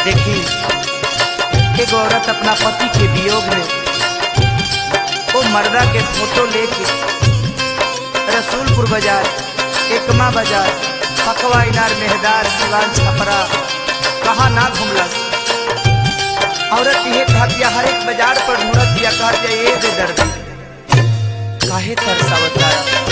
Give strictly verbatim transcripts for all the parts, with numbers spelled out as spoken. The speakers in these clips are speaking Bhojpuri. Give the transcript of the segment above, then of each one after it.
देखी एक औरत अपना पति के वियोग में वो मर्दा के फोटो लेके रसूलपुर बाजार, एकमा बाजार, पकवा इनार, मेहदार, सिवान, छपरा कहा ना घूमलस। औरत ये कहतिया हर एक बाजार पर ढूंढत दिया, कहतिया ये दे दर्द काहे तरसावता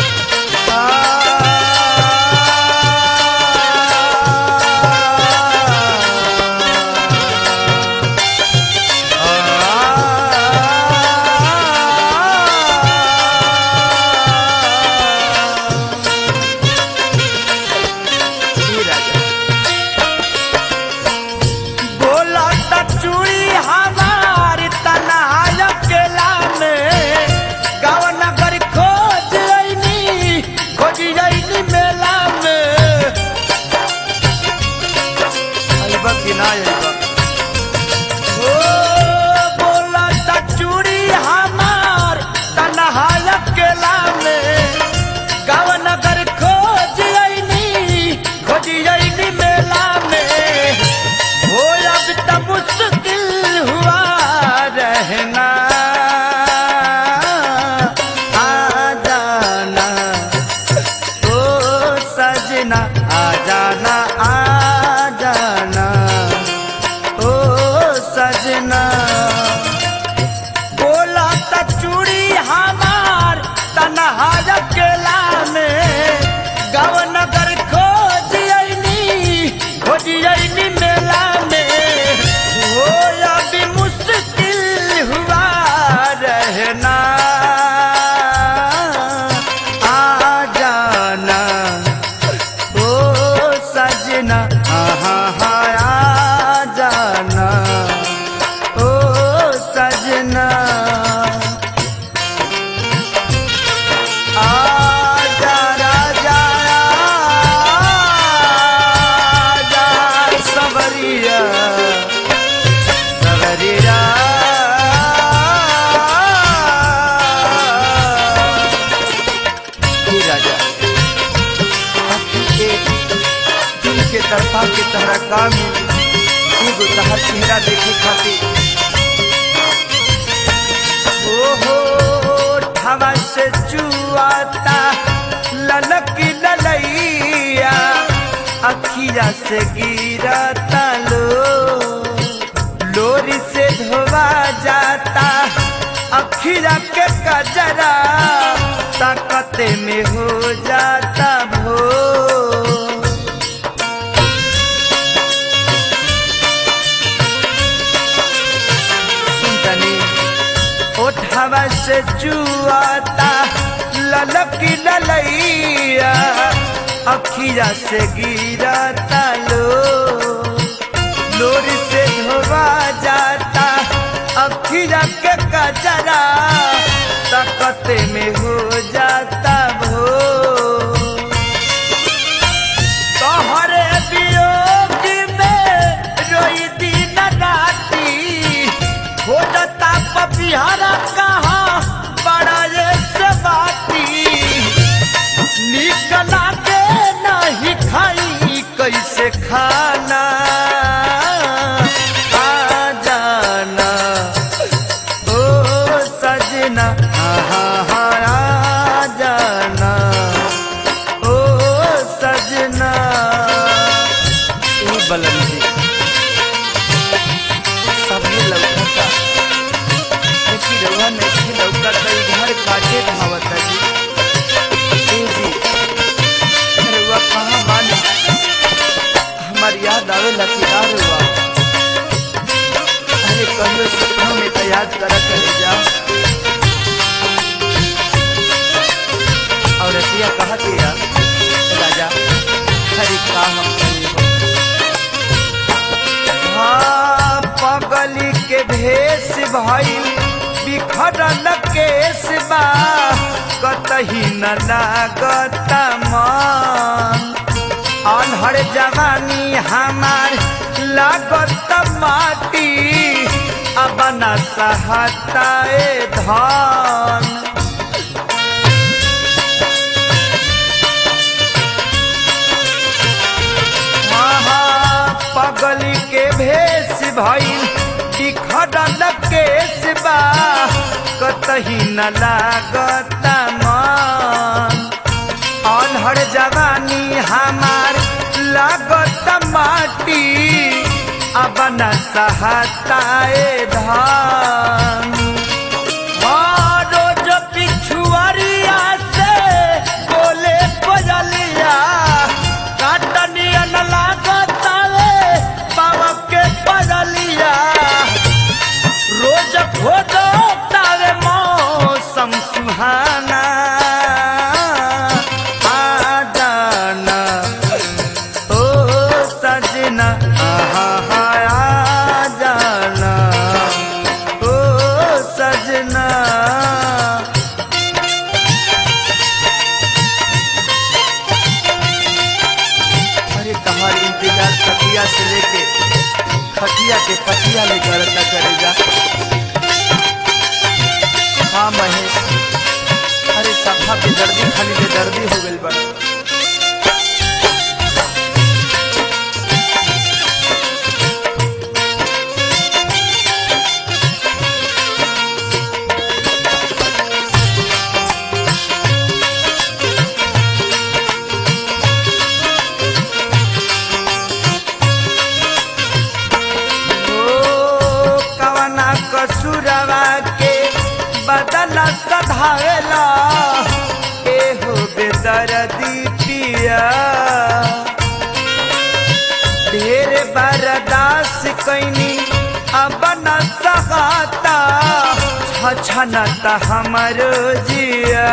तरफा के तहरा काम एगो तहर चेहरा देखे खातिर ओहो ठावा से जुआता ललक ललैया, अखिया से गिरता लो लोरी से धोवा जाता, अखिया के कजरा ताकते में हो जाता भो। हवा से जुआता ललक ललैया, अखिया से गिरता लो लोरी से धोवा जाता, अखिया के कजरा ताकते में हो जाता भो। तोहरे वियोग में रोई दिन राती हो जाता पपिहरा कैसे खाना आ जाना ओ सजना, आ जाना ओ सजना। बलन जी सभी लौकता लेकिन रउआ नहीं लौकता, घर काटे धावता जी जी रउआ कहाँ मानी हमार याद आवे लकीदार हुआ। अरे कहियो सपनों में तो याद करा करे जा। और रतिया कहा के यार राजा हरी का हम हाँ पगली के भेष भइल बिखरल केस बा, कतही न लागता मन, अनहर जवानी हमार लागत माटी, अब न सहता धन। पगली के भेष भइल बिखरल केस बा कतही न लागता मन अनहर जवानी हमार लागत माटी अब न सहताए धान रोज पिछुआरिया से बोले कोयलिया काटनिया न लागता पावा के पगलिया रोज खोजो तारे मौसम सुहाना से लेके खटिया के पटिया ले करता करेगा। हाँ महेश, अरे सफा पे दर्दी खाली ले दर्दी हो गई बड़ा। कसुरवा के बदन सधावेला एहो बेदर्दी पिया ढेर बर्दाश्त कैनी अब न सहाता छछनता हमर जिया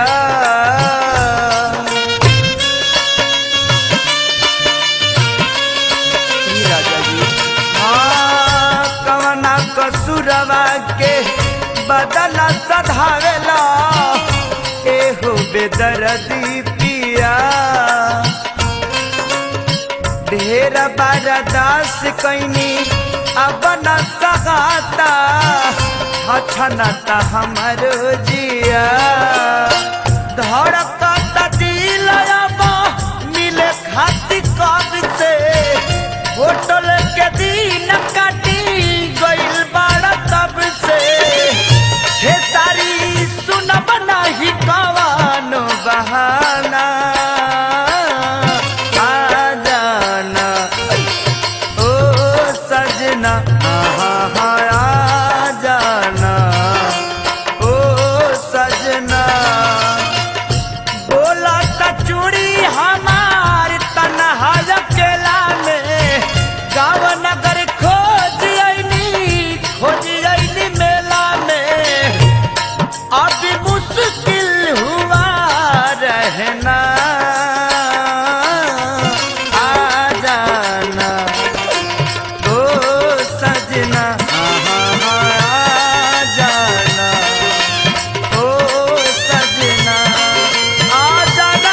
कसुरवा के बदला सधावेला एहो बेदर्दी पिया ढेर बर्दाश्त कैनी अब न सहाता छछनता हमर जिया धड़कता दिल अब मिले खाती कब से होटल के दिन काटी गइल बाड़ा तब से हे सारी सुनब नाही कवान बहाना आ जाना ओ सजना आ जाना ओ सजना बोला त चूड़ी हमार तन्हा अकेला में गाँव नगर खोज खोज आईनी मेला में अभी मुश्किल हुआ रहना आ जाना ओ सजना आ जाना ओ सजना आ जाना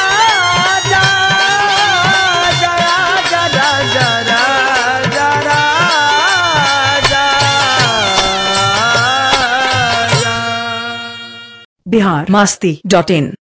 जरा जरा जरा जरा बिहार मस्ती डॉट इन।